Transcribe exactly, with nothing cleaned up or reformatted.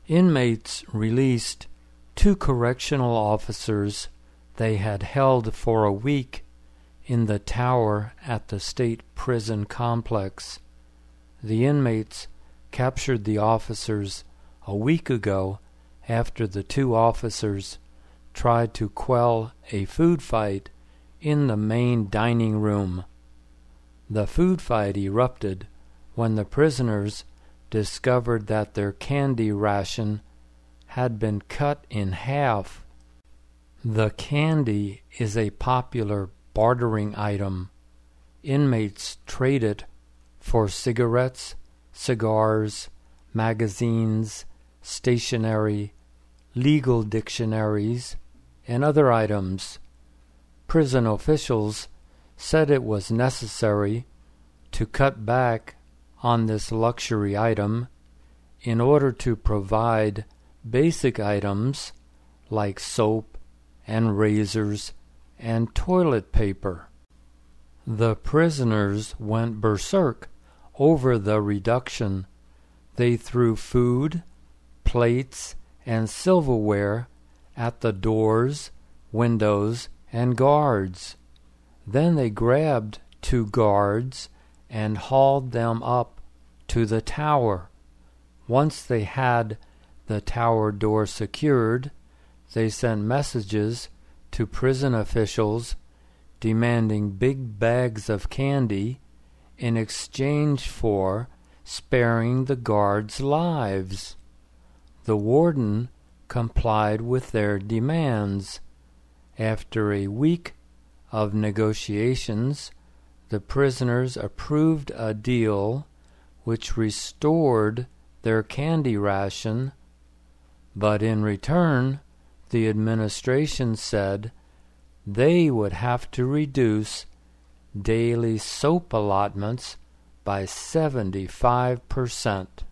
Inmates released two correctional officers they had held for a week in the tower at the state prison complex. The inmates captured the officers a week ago after the two officers tried to quell a food fight in the main dining room. The food fight erupted when the prisoners discovered that their candy ration had been cut in half. The candy is a popular bartering item. Inmates trade it for cigarettes, cigars, magazines, stationery, legal dictionaries, and other items. Prison officials said it was necessary to cut back on this luxury item in order to provide basic items like soap and razors and toilet paper. The prisoners went berserk over the reduction. They threw food, plates, and silverware at the doors, windows, and guards. Then they grabbed two guards and hauled them up to the tower. Once they had the tower door secured, they sent messages to prison officials demanding big bags of candy in exchange for sparing the guards' lives. The warden complied with their demands. After a week of negotiations, the prisoners approved a deal which restored their candy ration, but in return, the administration said they would have to reduce daily soap allotments by seventy-five percent.